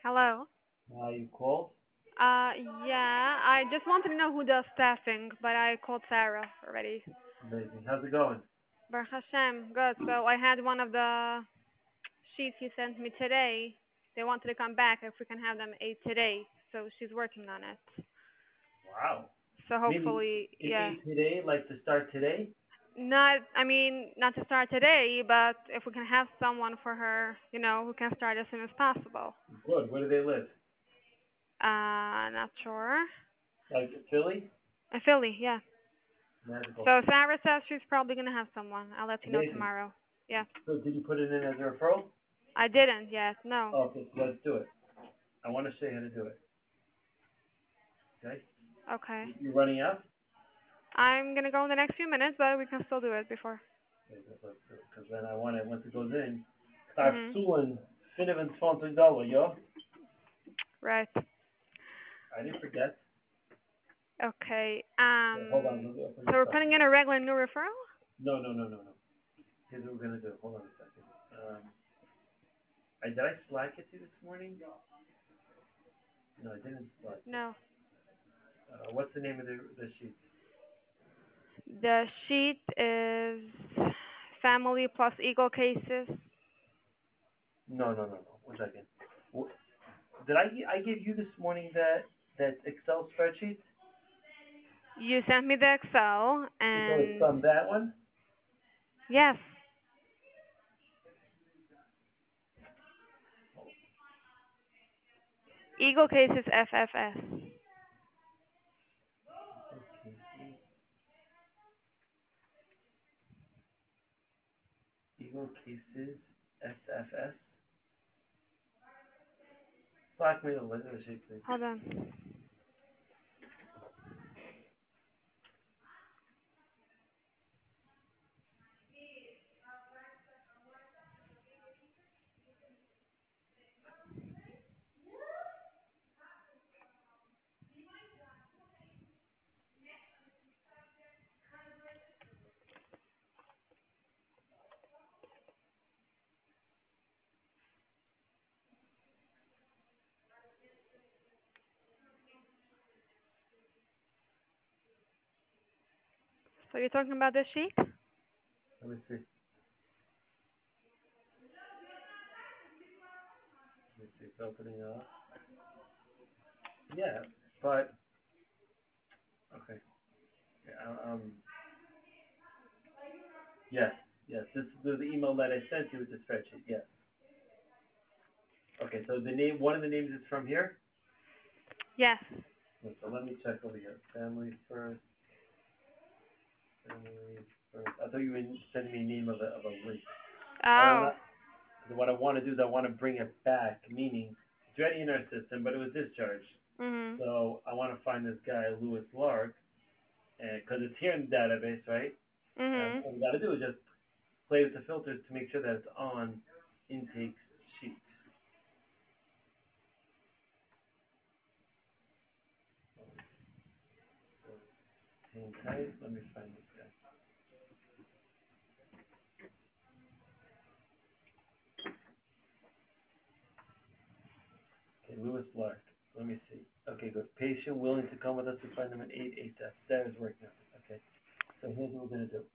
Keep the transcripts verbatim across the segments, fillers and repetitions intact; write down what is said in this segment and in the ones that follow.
Hello. Uh, you called? Uh, yeah, I just wanted to know who does staffing, but I called Sarah already. Amazing. How's it going? Baruch Hashem, good. So I had one of the sheets you sent me today. They wanted to come back if we can have them eight today, so she's working on it. Wow. So Meaning hopefully, it yeah. ate today, like to start today? Not, I mean, not to start today, but if we can have someone for her, you know, who can start as soon as possible. Good. Where do they live? Uh, not sure. Like Philly? In Philly, yeah. Magical. So Sarah says she's probably gonna have someone. I'll let you know Amazing. tomorrow. Yeah. So did you put it in as a referral? I didn't yet. No. Okay, so let's do it. I want to show you how to do it. Okay? Okay. You- You're running out? I'm gonna go in the next few minutes, but we can still do it before. Okay, good, let's do it. Because then I want it, once it goes in, start Mhm. suing twenty dollars, yo. Right. I didn't forget. Okay. Okay, hold on, Um. let me open So this we're up. putting in a regular new referral. No, no, no, no, no. Here's what we're going to do. Hold on a second. Um, I, did I Slack it to you this morning? No, I didn't Slack it. No. Uh, what's the name of the, the sheet? The sheet is family plus eagle cases. No, no, no, no. One second. Wh- Did I gi- I give you this morning that that Excel spreadsheet? You sent me the Excel, So it's and from that one. yes, eagle cases F F S. Okay. Eagle cases S F S. Slack me the list of the sheet, please. Hold on. So you're talking about this sheet? Let me see. Let me see. It's opening up. Yeah, but okay. Yeah, um. Yes, yes. This is the, the email that I sent you with the spreadsheet. Yes. Okay. So the name, one of the names is from here. Yes. Okay, so let me check over here. Family first. Family first. I thought you were sending me a name of a of a link. I Oh. wanna. What I want to do is I want to bring it back, meaning it's already in our system, but it was discharged. Mhm. So I want to find this guy Lewis Lark, and because it's here in the database, right? And Mhm. what we got to do is just play with the filters to make sure that it's on intake sheet. So hang tight. Let me find this guy. Okay, Lewis Lark. Let me see. Okay, good. Patient willing to come with us to find them an eight eight F. That is working out. Okay. So here's what we're gonna do.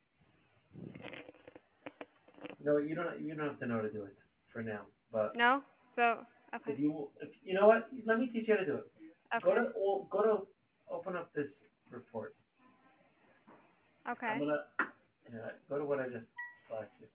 No, you don't. You don't have to know how to do it for now. But No. So okay. if you, if, you know what? Let me teach you how to do it. Go Okay. to all. Go to. Open up this report. I'm Okay. gonna. Yeah, go to what I just slacked you.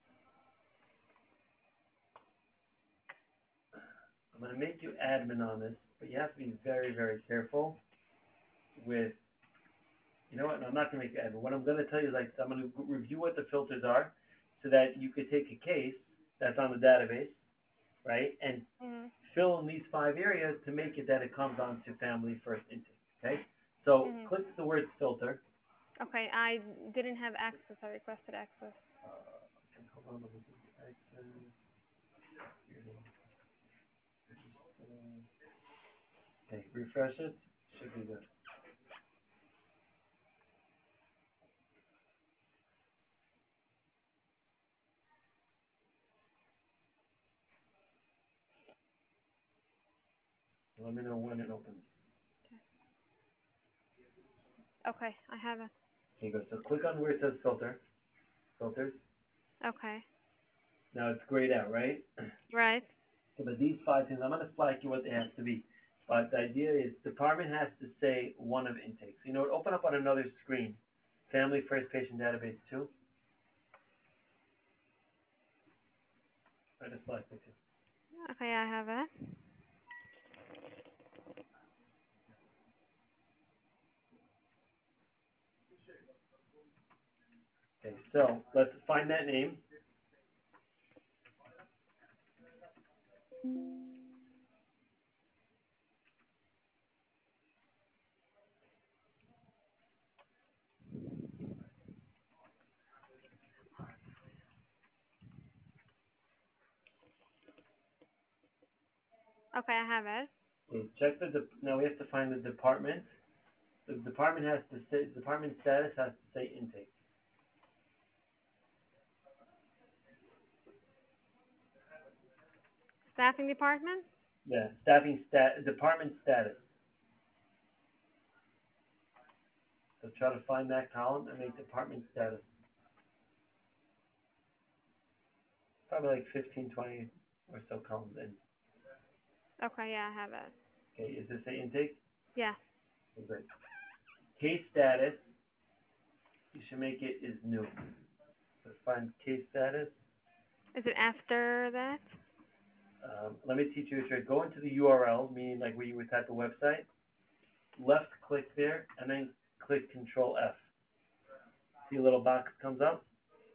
I'm gonna make you admin on this, but you have to be very, very careful with. You know what? No, I'm not gonna make you admin. What I'm gonna tell you is like I'm gonna review what the filters are, so that you could take a case that's on the database, right, and Mhm. fill in these five areas to make it that it comes onto family first intake. Okay? So Mhm. click the word filter. Okay. I didn't have access. I requested access. Uh, okay, hold on, let me do the access. Okay, refresh it. Should be good. Let me know when it opens. Okay, I have it. Okay, good. So click on where it says filter, filters. Okay. Now it's grayed out, right? Right. Okay, but these five things, I'm going to flag you what they have to be. But the idea is department has to say one of intake. So, you know, open up on another screen. Family First Patient Database two. I just selected it. Okay, I have it. Okay, so let's find that name. Okay, I have it. Okay, check the, de- now we have to find the department. The department has to say, department status has to say intake. Staffing department? Yeah, staffing stat, department status. So try to find that column and make department status. Probably like fifteen, twenty or so columns in. Okay, yeah, I have it. Okay, is this a intake? Yeah. Okay, great. Case status, you should make it is new. So find case status. Is it after that? Um, let me teach you a trick. Go into the U R L, meaning like where you would type a website. Left click there, and then click Control F. See a little box comes up?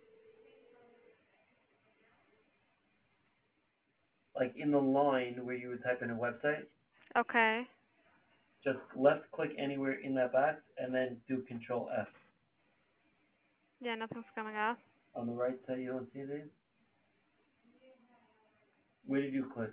Like in the line where you would type in a website. Okay. Just left click anywhere in that box, and then do Control F. Yeah, nothing's coming up. On the right side, you don't see these? Where did you click?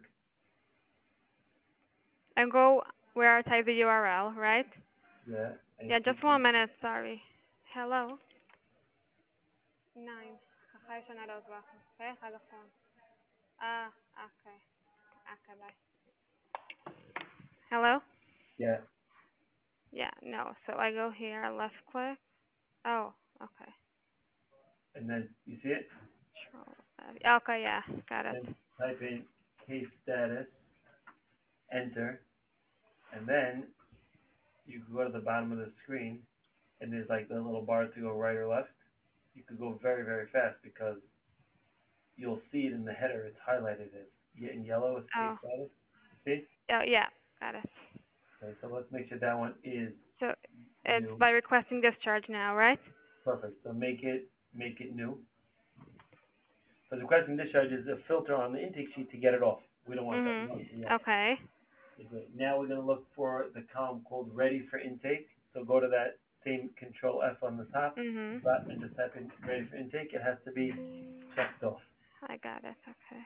And go where I type the U R L, right? Yeah. I Yeah, click just one minute, sorry. Hello? Nine. Okay, phone. Ah, okay. Okay, bye. Hello? Yeah. Yeah, no. So I go here, left click. Oh, okay. And then you see it? Control F. Okay, yeah, got it. Then type in case status, enter, and then you can go to the bottom of the screen, and there's like the little bar to go right or left. You could go very, very fast because you'll see it in the header. It's highlighted as in yellow as case Oh, status. See? oh yeah, got it. Okay, so let's make sure that one is So it's new. by requesting discharge now, right? Perfect. So make it make it new. So the requesting discharge is a filter on the intake sheet to get it off. We don't want that. We Mhm. want it to be off. Okay. Okay, great. Now we're going to look for the column called ready for intake. So go to that same Control F on the top Mhm. but and just type in ready for intake. It has to be checked off. I got it. Okay.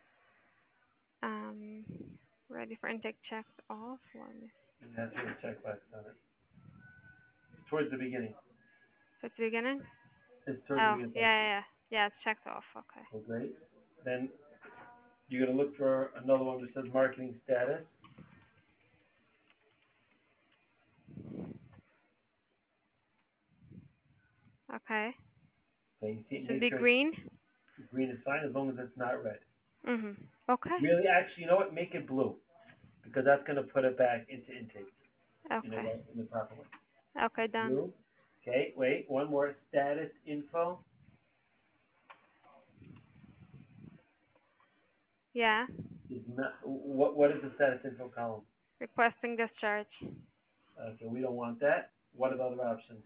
Um, ready for intake checked off. Let me. It has to be a checkbox on it. It's towards the beginning. So it's the beginning. It's towards the Oh, beginning. yeah, yeah, yeah. Yeah, it's checked off. Okay. Okay, great. Then you're going to look for another one that says marketing status. Okay. Okay, you see, Should make be sure green. green is fine as long as it's not red. Mhm. Okay. Really, actually, you know what? Make it blue because that's going to put it back into intake. You know, Okay. right, in the proper way. Okay, done. Blue. Okay, wait, one more. Status info. Yeah. Is not, what, what is the status info column? Requesting discharge. Okay, we don't want that. What are the other options?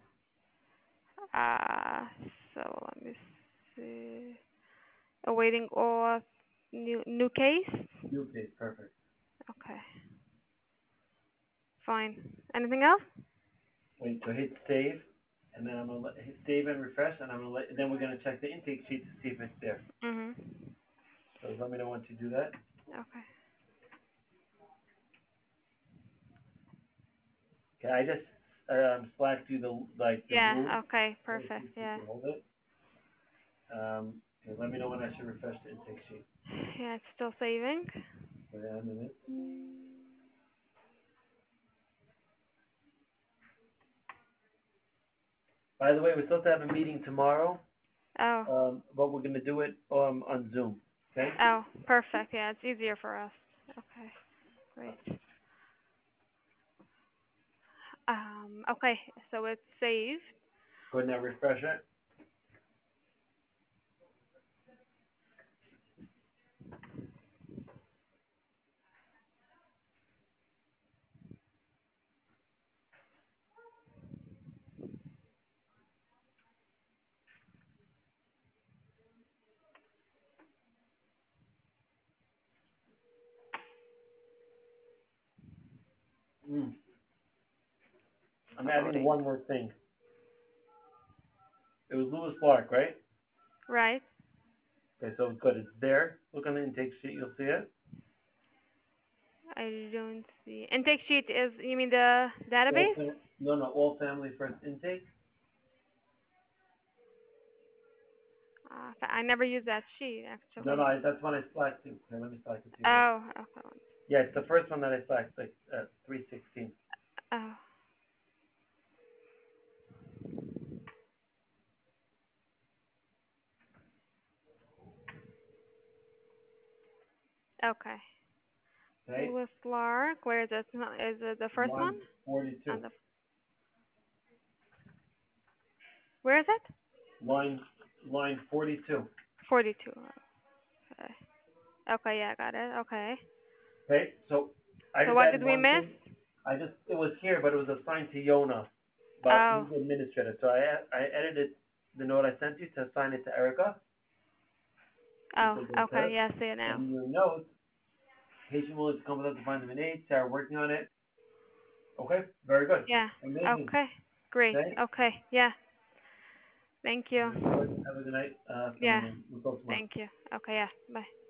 Uh, so let me see. Awaiting auth. New new case. New case, perfect. Okay. Fine. Anything else? Wait, so hit save, and then I'm gonna let, hit save and refresh, and I'm gonna let, then we're gonna check the intake sheet to see if it's there. Mhm. So let me know once you do that. Okay. Okay, I just um, slacked you the like the move. Yeah. Okay. So if you Perfect. if you Yeah. can hold it. Um, okay, let me know when I should refresh the intake sheet. Yeah. It's still saving. Wait a minute. By the way, we're supposed to have a meeting tomorrow, Oh. um, but we're gonna do it um on Zoom. Okay. Oh, perfect. Yeah, it's easier for us. Okay, great. Um, okay, so it's saved. Go ahead and refresh it. Mm. I'm adding Loading. one more thing. It was Lewis Clark, right? Right. Okay, so it's good. It's there. Look on the intake sheet. You'll see it. I don't see. Intake sheet is, you mean the All database? fam- no, no, all family first intake. Uh, I never use that sheet, No, actually. no, I, that's one I slacked to. Okay, let me slack it to you. Oh, okay. Yeah, it's the first one that I slacked, like uh, three sixteen. Oh, okay. Okay, Lewis Lark, where is it? Is it the first one? line forty-two. On the, where is it? Line line forty-two. forty-two. Okay. Okay, yeah, got it. Okay. Okay, so I So just what did added we one miss? thing. I just it was here, but it was assigned to Yona, but he's Oh, the administrator. So I I edited the note I sent you to assign it to Erica. Just oh, to go okay, there. yeah, I see it now. And your note, patient willing to come with us to find them in aid. Sarah working on it. Okay, very good. Yeah, Amazing. okay, great. Okay. Okay, yeah, thank you. Very good. Have a good night. Uh, Yeah, Fernando. We'll talk tomorrow. thank you. Okay, yeah, bye.